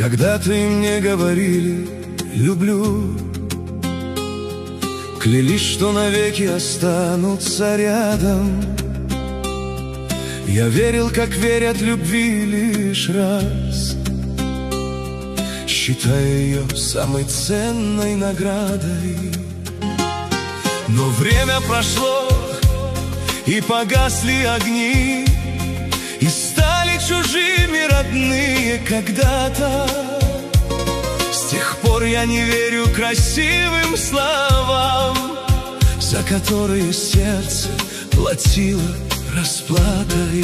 Когда-то им не говорили «люблю», клялись, что навеки останутся рядом. Я верил, как верят любви лишь раз, считая ее самой ценной наградой. Но время прошло, и погасли огни, и стали чужими родные когда-то. С тех пор я не верю красивым словам, за которые сердце платило расплатой.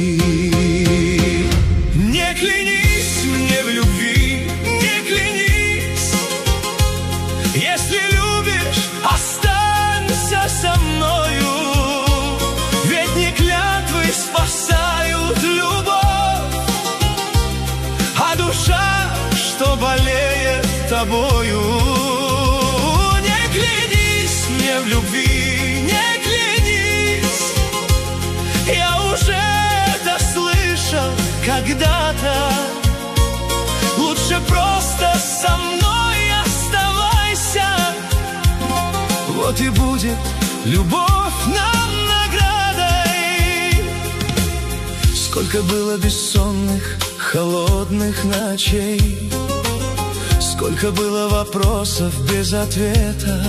Не клянись мне в любви, не клянись. Если любишь, останься со мною. Ведь не клятвы спасают любовь, а душа, что болеет тобою. Не клянись мне в любви, не клянись. Я уже это слышал когда-то. Лучше просто со мной оставайся. Вот и будет любовь нам наградой. Сколько было бессонных, холодных ночей, сколько было вопросов без ответа.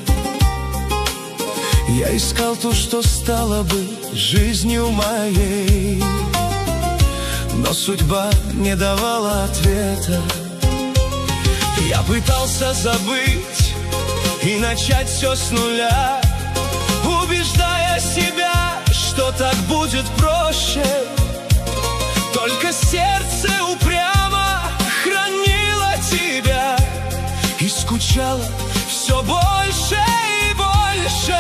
Я искал то, что стало бы жизнью моей, но судьба не давала ответа. Я пытался забыть и начать все с нуля, убеждая себя, что так будет проще. Только сердце упрямо хранило тебя и скучало все больше и больше.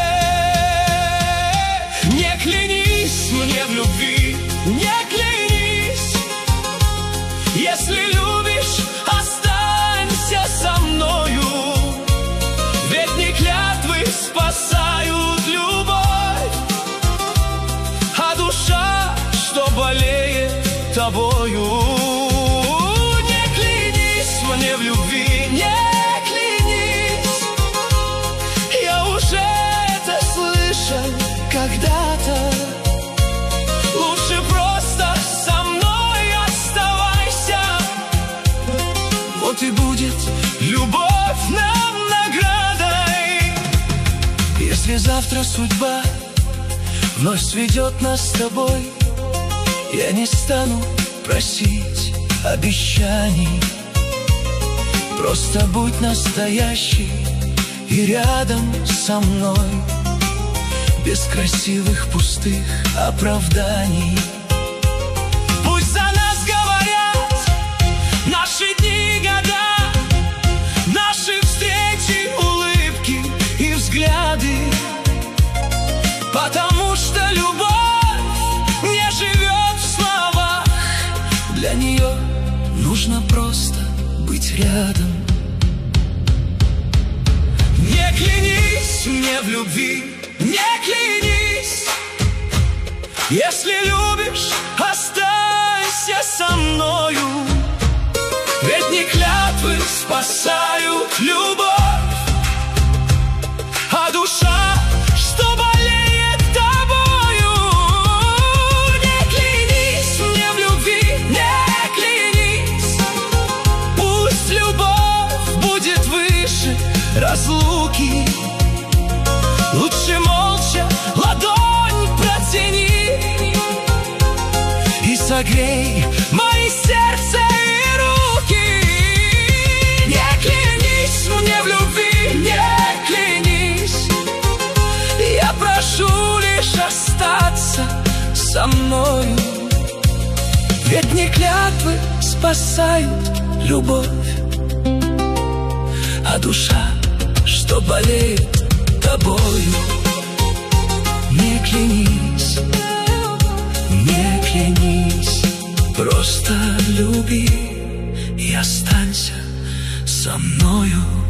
Не клянись мне в любви, не клянись. Если любишь, останься со мною. Ведь не клятвы спасают любовь, а душа, что болеет тобою. Не клянись мне в любви, не клянись. Я уже это слышал когда-то. Лучше просто со мной оставайся. Вот и будет любовь нам наградой. Если завтра судьба вновь сведет нас с тобой, я не стану просить обещаний. Просто будь настоящий и рядом со мной, без красивых пустых оправданий. Пусть за нас говорят наши дни, года, наши встречи, улыбки и взгляды, потому что любовь не живет в словах. Для нее нужно просто быть рядом. Не клянись мне в любви, не клянись. Если любишь, останься со мною. Ведь не клятвы спасают любовь, а душа, что болеет тобою. Не клянись мне в любви, не клянись. Пусть любовь будет выше разлуки. Лучше молча ладонь протяни и согрей мои сердце и руки. Не клянись мне в любви, не клянись. Я прошу лишь остаться со мною. Ведь не клятвы спасают любовь, а душа, что болеет тобою. Не клянись, не клянись. Просто люби и останься со мною.